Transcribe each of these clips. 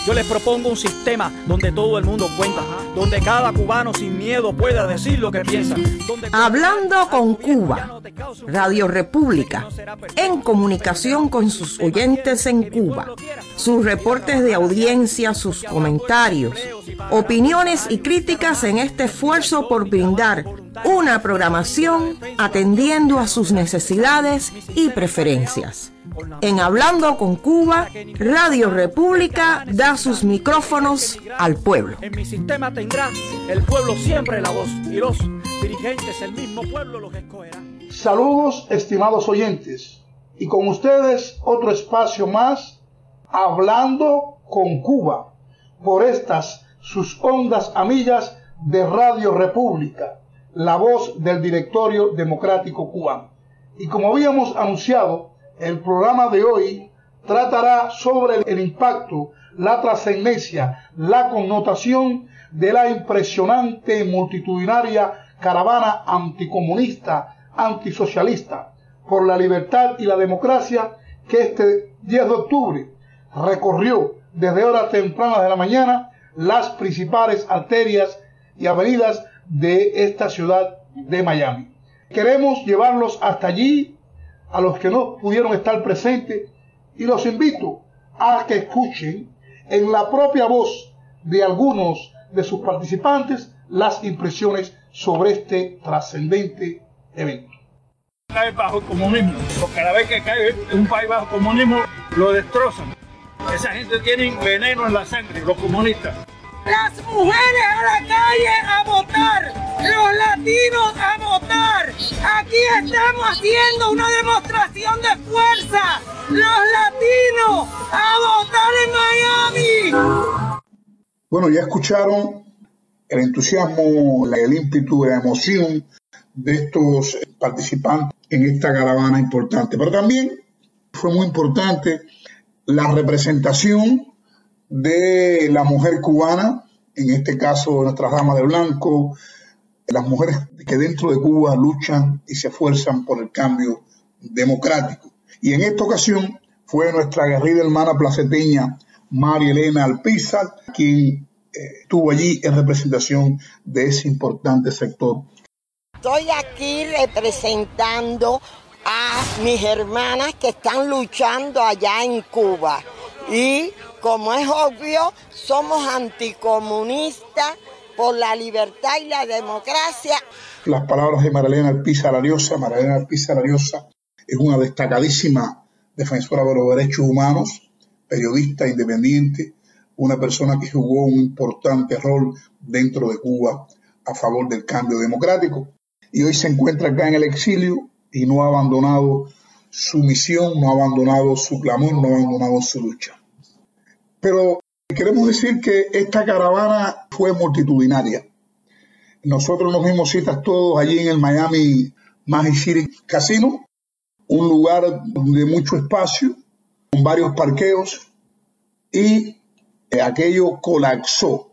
Yo les propongo un sistema donde todo el mundo cuenta, donde cada cubano sin miedo pueda decir lo que piensa. Hablando con Cuba, Radio República, en comunicación con sus oyentes en Cuba, sus reportes de audiencia, sus comentarios, opiniones y críticas en este esfuerzo por brindar una programación atendiendo a sus necesidades y preferencias. En Hablando con Cuba, Radio República da sus micrófonos al pueblo. En mi sistema tendrá el pueblo siempre la voz y los dirigentes, el mismo pueblo los escogerá. Saludos, estimados oyentes, y con ustedes otro espacio más, Hablando con Cuba, por estas sus ondas amigas de Radio República, la voz del Directorio Democrático Cubano. Y como habíamos anunciado, el programa de hoy tratará sobre el impacto, la trascendencia, la connotación de la impresionante multitudinaria caravana anticomunista, antisocialista, por la libertad y la democracia que este 10 de octubre recorrió desde horas tempranas de la mañana las principales arterias y avenidas de esta ciudad de Miami. Queremos llevarlos hasta allí, a los que no pudieron estar presentes, y los invito a que escuchen en la propia voz de algunos de sus participantes las impresiones sobre este trascendente evento. Cae bajo el comunismo, porque cada vez que cae un país bajo el comunismo lo destrozan. Esa gente tiene veneno en la sangre, los comunistas. Las mujeres a la calle a votar, los latinos a votar. Aquí estamos haciendo una demostración de fuerza. Los latinos a votar en Miami. Bueno, ya escucharon el entusiasmo, el ímpetu, la emoción de estos participantes en esta caravana importante. Pero también fue muy importante la representación de la mujer cubana, en este caso nuestra rama de blanco, las mujeres que dentro de Cuba luchan y se esfuerzan por el cambio democrático. Y en esta ocasión fue nuestra guerrera hermana placeteña María Elena Alpizar quien estuvo allí en representación de ese importante sector. Estoy aquí representando a mis hermanas que están luchando allá en Cuba y, como es obvio, somos anticomunistas por la libertad y la democracia. Las palabras de María Elena Alpizar Ariosa. María Elena Alpizar Ariosa es una destacadísima defensora de los derechos humanos, periodista independiente, una persona que jugó un importante rol dentro de Cuba a favor del cambio democrático. Y hoy se encuentra acá en el exilio y no ha abandonado su misión, no ha abandonado su clamor, no ha abandonado su lucha. Pero queremos decir que esta caravana fue multitudinaria. Nosotros nos dimos citas todos allí en el Miami Magic City Casino, un lugar de mucho espacio, con varios parqueos, y aquello colapsó,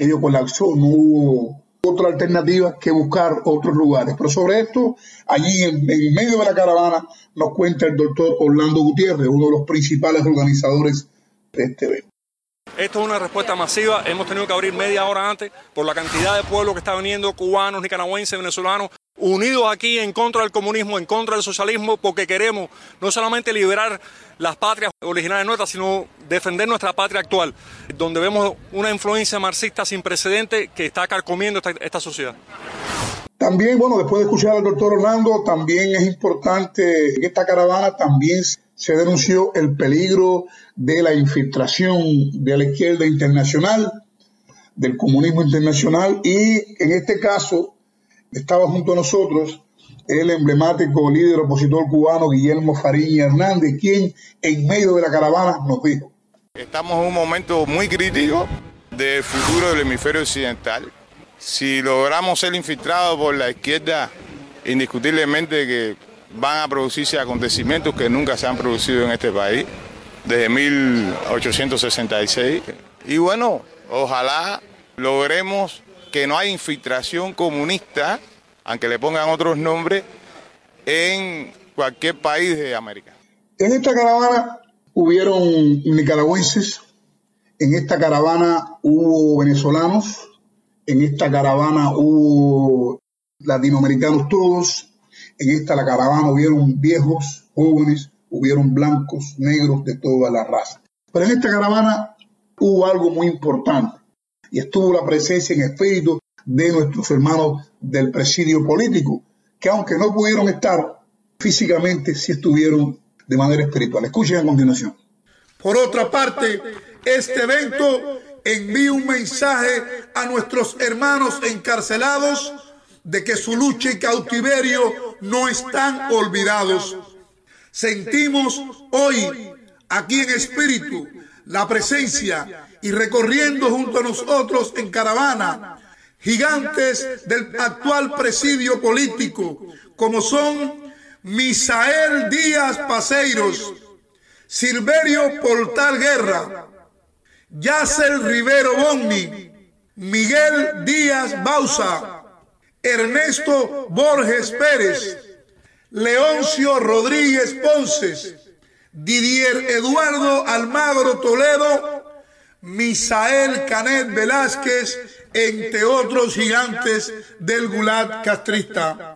no hubo otra alternativa que buscar otros lugares. Pero sobre esto, allí en medio de la caravana, nos cuenta el doctor Orlando Gutiérrez, uno de los principales organizadores de este evento. Esto es una respuesta masiva, hemos tenido que abrir media hora antes por la cantidad de pueblo que está viniendo, cubanos, nicaragüenses, venezolanos, unidos aquí en contra del comunismo, en contra del socialismo, porque queremos no solamente liberar las patrias originales nuestras, sino defender nuestra patria actual, donde vemos una influencia marxista sin precedentes que está carcomiendo esta sociedad. También, bueno, después de escuchar al doctor Orlando, también es importante en esta caravana también se denunció el peligro de la infiltración de la izquierda internacional, del comunismo internacional, y en este caso estaba junto a nosotros el emblemático líder opositor cubano Guillermo Fariña Hernández, quien en medio de la caravana nos dijo: estamos en un momento muy crítico del futuro del hemisferio occidental. Si logramos ser infiltrados por la izquierda, indiscutiblemente que van a producirse acontecimientos que nunca se han producido en este país desde 1866. Y bueno, ojalá logremos que no haya infiltración comunista, aunque le pongan otros nombres, en cualquier país de América. En esta caravana hubieron nicaragüenses, En esta caravana hubo venezolanos, en esta caravana hubo latinoamericanos todos, en esta la caravana hubieron viejos, jóvenes, hubieron blancos, negros, de todas las razas. Pero en esta caravana hubo algo muy importante y estuvo la presencia en espíritu de nuestros hermanos del presidio político, que aunque no pudieron estar físicamente, sí estuvieron de manera espiritual. Escuchen a continuación. Por otra parte, este evento envía un mensaje a nuestros hermanos encarcelados de que su lucha y cautiverio no están olvidados. Sentimos hoy, aquí en espíritu, la presencia y recorriendo junto a nosotros en caravana, gigantes del actual presidio político, como son Misael Díaz Paseiros, Silverio Portal Guerra, Yasser Rivero Bonni, Miguel Díaz Bauza, Ernesto Borges Pérez, Leoncio Rodríguez Ponce, Didier Eduardo Almagro Toledo, Misael Canet Velázquez, entre otros gigantes del Gulag castrista.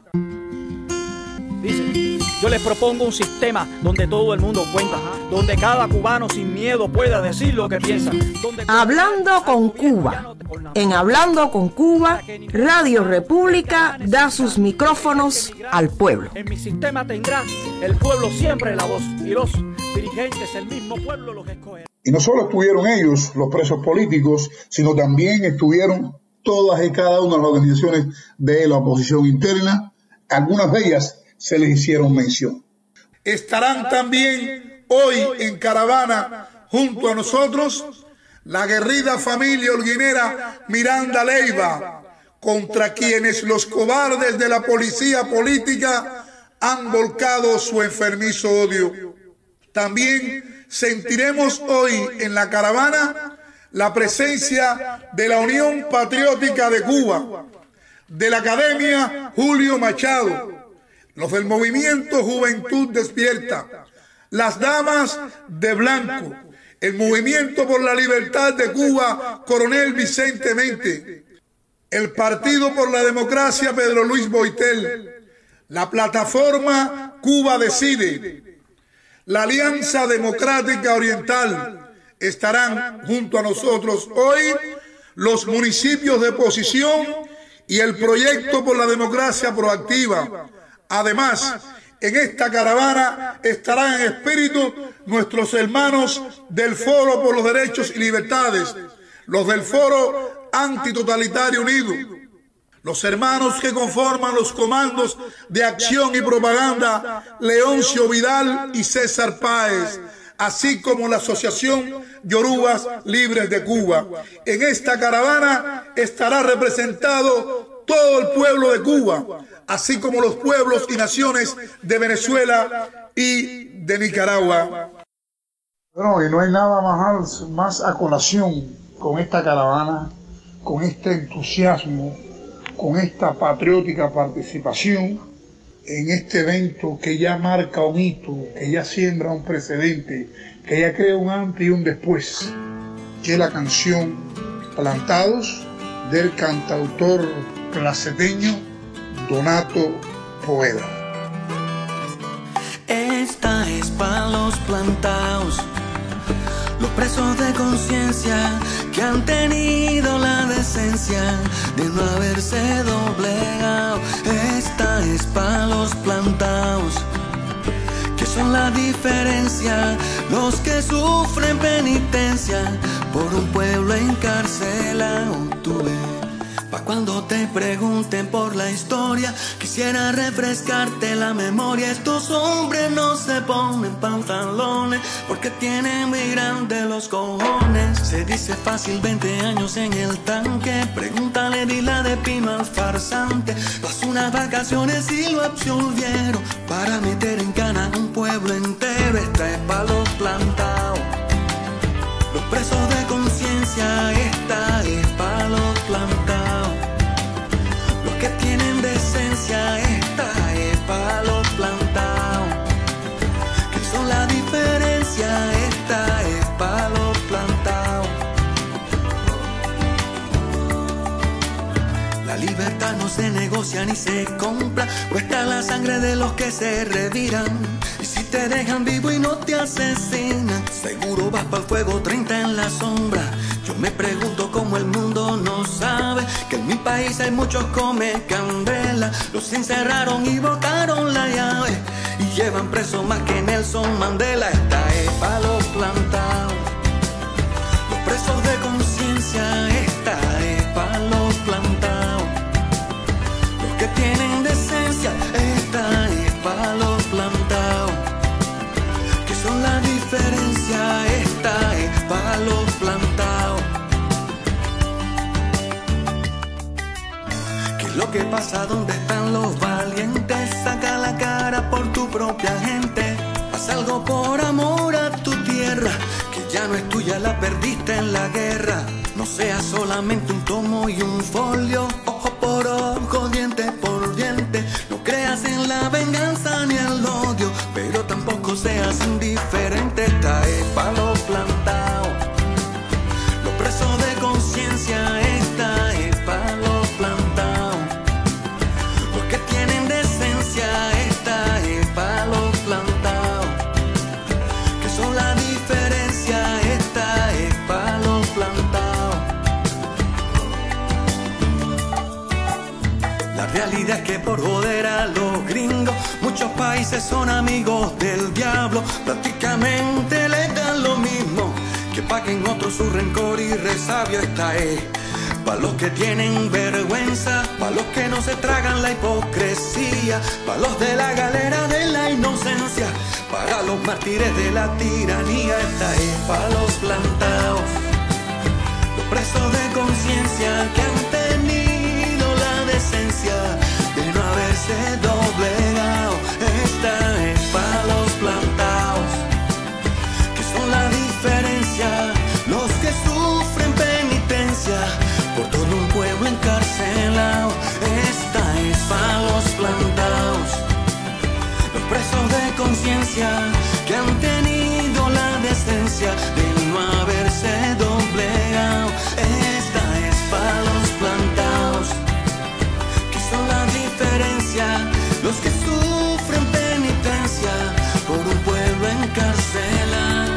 Dice, yo les propongo un sistema donde todo el mundo cuenta, donde cada cubano sin miedo pueda decir lo que piensa. Hablando con Cuba. En Hablando con Cuba, Radio República da sus micrófonos al pueblo. En mi sistema tendrá el pueblo siempre la voz y los dirigentes, el mismo pueblo los escogerá. Y no solo estuvieron ellos, los presos políticos, sino también estuvieron todas y cada una de las organizaciones de la oposición interna. Algunas de ellas se les hicieron mención. Estarán también hoy en caravana junto a nosotros la aguerrida familia holguinera Miranda Leiva, contra quienes los cobardes de la policía política han volcado su enfermizo odio. También sentiremos hoy en la caravana la presencia de la Unión Patriótica de Cuba, de la Academia Julio Machado, los del Movimiento Juventud Despierta, las Damas de Blanco, el Movimiento por la Libertad de Cuba, Coronel Vicente Mente, el Partido por la Democracia, Pedro Luis Boitel, la Plataforma Cuba Decide, la Alianza Democrática Oriental. Estarán junto a nosotros hoy los municipios de oposición y el Proyecto por la Democracia Proactiva. Además, en esta caravana estarán en espíritu nuestros hermanos del Foro por los Derechos y Libertades, los del Foro Antitotalitario Unido, los hermanos que conforman los comandos de acción y propaganda Leoncio Vidal y César Páez, así como la Asociación Yorubas Libres de Cuba. En esta caravana estará representado todo el pueblo de Cuba, así como los pueblos y naciones de Venezuela y de Nicaragua. Bueno, y no hay nada más a colación con esta caravana, con este entusiasmo, con esta patriótica participación en este evento que ya marca un hito, que ya siembra un precedente, que ya crea un antes y un después, que es la canción Plantados del cantautor placeteño Donato Poveda. Esta es pa' los plantados, los presos de conciencia que han tenido la decencia de no haberse doblegado. Esta es pa' los plantados, que son la diferencia, los que sufren penitencia por un pueblo encarcelado. Tú ves, pa' cuando te pregunten por la historia, quisiera refrescarte la memoria. Estos hombres no se ponen pantalones porque tienen muy grandes los cojones. Se dice fácil 20 años en el tanque, pregúntale Dila de Pino al farsante. Pasó unas vacaciones y lo absolvieron para meter en cana un pueblo entero. Esta es pa' los plantados, los presos de conciencia. Esta es pa' los plantados, los que tienen decencia. Esta es pa' los plantados, que son la diferencia. Esta es pa' los plantados, libertad no se negocia ni se compra, cuesta la sangre de los que se reviran. Y si te dejan vivo y no te asesinan, seguro vas para el fuego 30 en la sombra. Yo me pregunto cómo el mundo no sabe que en mi país hay muchos come candela. Los encerraron y botaron la llave y llevan preso más que Nelson Mandela. Esta es pa' los plantados, los presos de conciencia. Esta es pa' los plantados, los que tienen decencia. Esta es pa' los plantados, que son la diferencia. Esta es pa' los plantados. ¿Qué es lo que pasa? ¿Dónde están los valientes? Saca la cara por tu propia gente. Haz algo por amor a tu tierra, que ya no es tuya, la perdiste en la guerra. No seas solamente un tomo y un folio, ojo por ojo, diente por diente. No creas en la venganza ni el odio, pero tampoco seas indiferente. Esta es pa' los plantados, los presos de conciencia. Esta es pa' los plantados, los que tienen decencia. Esta es pa' los plantados, que son la diferencia. Esta es pa' los plantados. La realidad es que por joder a los gringos, muchos países son amigos del diablo. Prácticamente le dan lo mismo, que paguen otros su rencor y resabio. Esta es pa' los que tienen vergüenza, pa' los que no se tragan la hipocresía, pa' los de la galera de la inocencia, para los mártires de la tiranía. Esta es pa' los plantados, los presos de conciencia, que han tenido la decencia de no haberse doblegado. Esta es pa' los plantados, que son la diferencia, los que sufren penitencia por todo un pueblo encarcelado. Esta es pa' los plantados, los presos de conciencia, que han tenido la decencia de no haberse doblegado. Esta es pa' los plantados, que son la diferencia, los que sufren penitencia por un pueblo encarcelado.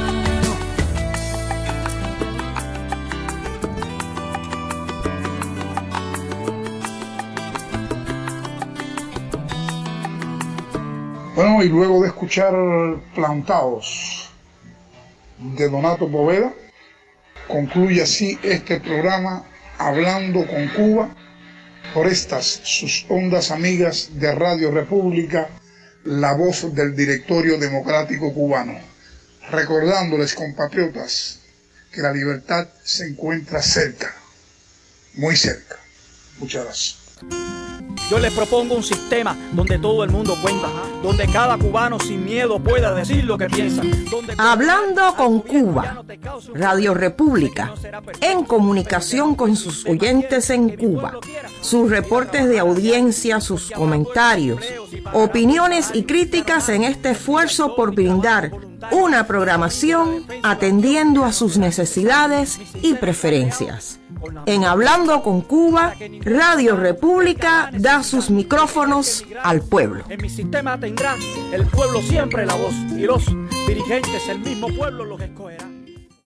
Bueno, y luego de escuchar Plantados de Donato Poveda, concluye así este programa Hablando con Cuba por estas sus ondas amigas de Radio República, la voz del Directorio Democrático Cubano. Recordándoles, compatriotas, que la libertad se encuentra cerca, muy cerca. Muchas gracias. Yo les propongo un sistema donde todo el mundo cuenta, donde cada cubano sin miedo pueda decir lo que piensa. Hablando con Cuba, Radio República, en comunicación con sus oyentes en Cuba, sus reportes de audiencia, sus comentarios, opiniones y críticas en este esfuerzo por brindar una programación atendiendo a sus necesidades y preferencias. En Hablando con Cuba, Radio República da sus micrófonos al pueblo. En mi sistema tendrá el pueblo siempre la voz, y los dirigentes, el mismo pueblo los escogerá.